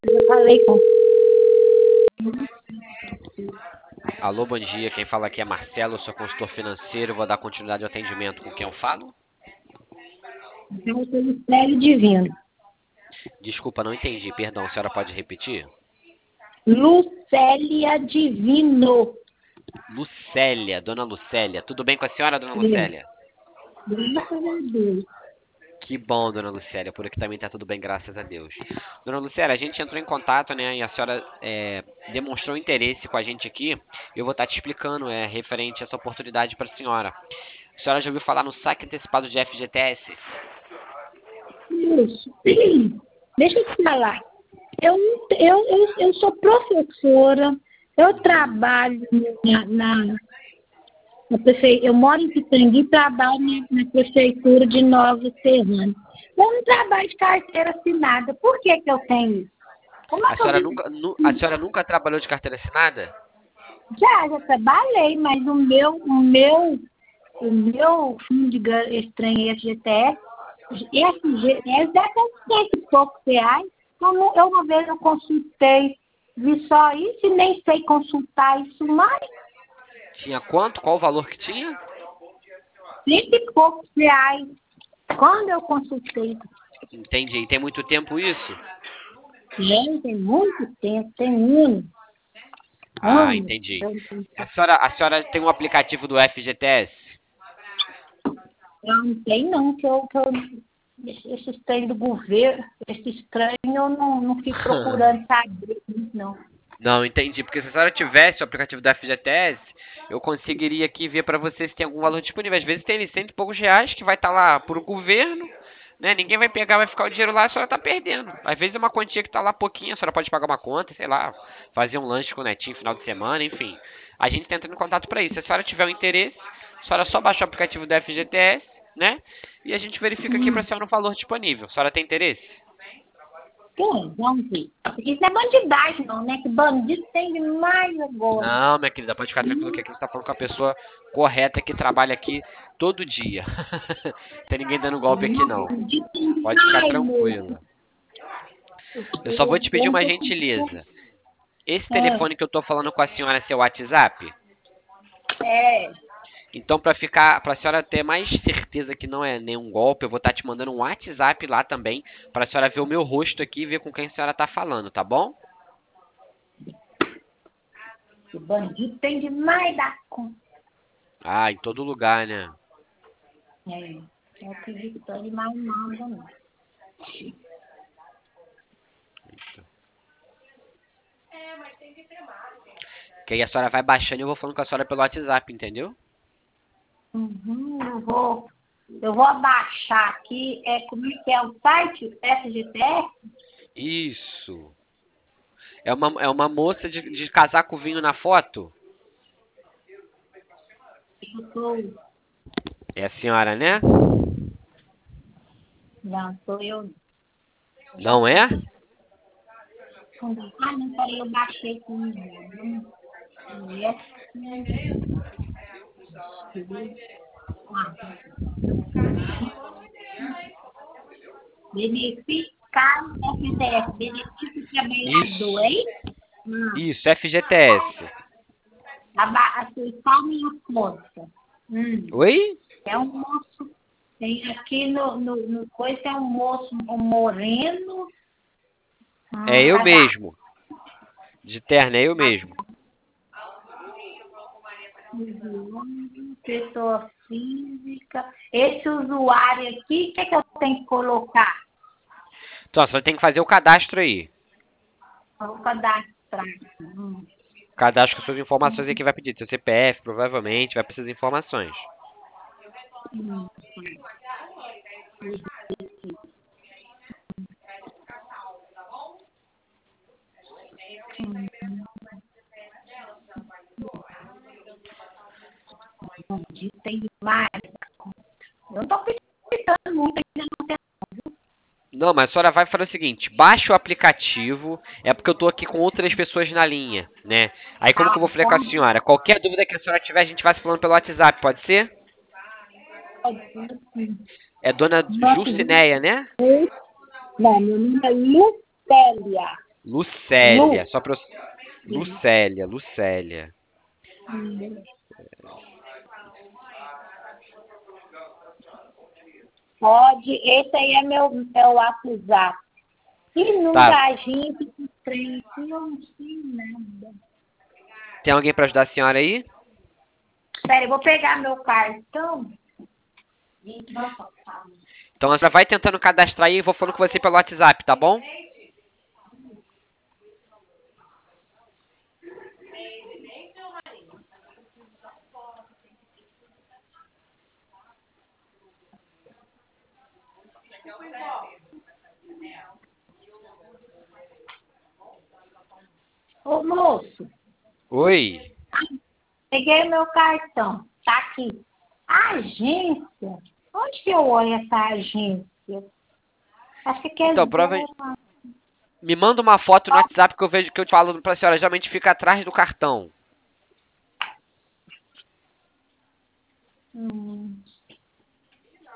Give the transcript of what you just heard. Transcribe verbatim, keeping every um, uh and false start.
Eu falei com... Alô, bom dia. Quem fala aqui é Marcelo, eu sou consultor financeiro. Vou dar continuidade ao atendimento com quem eu falo. Então, eu sou Célio Divino. Desculpa, não entendi. Perdão, a senhora pode repetir? Lucélia Divino. Lucélia, dona Lucélia. Tudo bem com a senhora, dona Sim. Lucélia? Graças a Deus. Que bom, dona Lucélia. Por aqui também tá tudo bem, graças a Deus. Dona Lucélia, a gente entrou em contato, né? E a senhora é, demonstrou interesse com a gente aqui. Eu vou estar te explicando, é, referente a essa oportunidade para a senhora. A senhora já ouviu falar no saque antecipado de F G T S? Isso. Deixa eu te falar. Eu, eu, eu, eu sou professora, eu trabalho na, na, na prefeitura, eu moro em Pitangui e trabalho na, na prefeitura de Nova Serrana. Eu não trabalho de carteira assinada. Por que que eu tenho isso? Como é A que eu senhora vim? nunca, nu- a senhora nunca trabalhou de carteira assinada? Já, já trabalhei, mas o meu, o meu, o meu fundo de gan- estranho F G T S, F G T S dá cento e poucos reais. Como eu uma vez eu consultei, vi só isso e nem sei consultar isso mais. Tinha quanto? Qual o valor que tinha? Cento e poucos reais. Quando eu consultei, Entendi. E tem muito tempo isso? tem, tem muito tempo, tem anos, Ah, anos. entendi. Eu, A senhora, a senhora tem um aplicativo do F G T S? eu não sei não, que eu, que eu esse estranho do governo, esse estranho eu não, não fico procurando saber, não. Não, entendi. Porque se a senhora tivesse o aplicativo do F G T S, eu conseguiria aqui ver para você se tem algum valor disponível. Às vezes tem ali cento e poucos reais que vai estar lá pro governo, né? Ninguém vai pegar, vai ficar o dinheiro lá, a senhora tá perdendo. Às vezes é uma quantia que tá lá pouquinho, a senhora pode pagar uma conta, sei lá, fazer um lanche com o netinho final de semana, enfim. A gente tá entrando em contato para isso. Se a senhora tiver um interesse, a senhora só baixa o aplicativo do F G T S, né? E a gente verifica aqui para a Hum, senhora o valor disponível. A senhora tem interesse? tem, vamos ver. Porque isso não é bandidagem não, né? Que bandido tem demais agora. Não, minha querida, pode ficar tranquilo que aqui você está falando com a pessoa correta que trabalha aqui todo dia. Tem ninguém dando golpe aqui não. Bandido tem Pode ficar demais, moço. tranquila. Eu só vou te pedir uma gentileza. Esse telefone que eu tô falando com a senhora é seu WhatsApp? É, Então, para ficar, para a senhora ter mais certeza que não é nenhum golpe, eu vou estar te mandando um WhatsApp lá também, para a senhora ver o meu rosto aqui e ver com quem a senhora tá falando, tá bom? o bandido tem demais da conta. Ah, em todo lugar, né? É, não acredito em mais nada, não. Que aí a senhora vai baixando e eu vou falando com a senhora pelo WhatsApp, entendeu? Uhum, eu vou, eu vou abaixar aqui, é, como é que é o site? F G T S? Isso. É uma, é uma moça de, de casaco vinho na foto? Eu sou, É a senhora, né? não, sou eu. Não é? Ah, não, peraí, eu baixei com é, ah, beneficiário F G T S, benefício trabalhador, Isso. hein? Hum, Isso, F G T S. aba- aceitar minha conta. Hum, Oi? é um moço, tem aqui no, no, no coisa, é um moço, um moreno, É hum, eu cadastro. mesmo. De terno, é eu mesmo. Pessoa física. Esse usuário aqui, o que, é que eu tenho que colocar? Então, você tem que fazer o cadastro aí. Vou cadastrar. Hum. Cadastro com suas informações aí que vai pedir. Seu C P F, provavelmente, vai precisar de informações. Hum. Tem mais. Eu não estou acreditando muito, ainda não tem. Não, mas a senhora vai fazer o seguinte, baixa o aplicativo, é porque eu tô aqui com outras pessoas na linha, né? Aí como que eu vou falar com a senhora? Qualquer dúvida que a senhora tiver, a gente vai se falando pelo WhatsApp, pode ser? É dona Nossa, Jucinéia, né? não, meu nome é Lucélia. Lucélia, Lu. só pra eu... Lucélia, Lucélia. Pode, esse aí é meu, meu WhatsApp. E não Tá. dá gente que trem, aqui, eu não sei nada. Tem alguém pra ajudar a senhora aí? Pera, eu vou pegar meu cartão. Então a senhora vai tentando cadastrar aí e eu vou falando com você pelo WhatsApp, tá bom? Ô, moço, Oi. peguei meu cartão. Tá aqui. Agência? Onde que eu olho essa agência? Acho que aqui é Então, prova... zero. me manda uma foto no WhatsApp que eu vejo que eu te falo pra senhora. Geralmente fica atrás do cartão. Hum.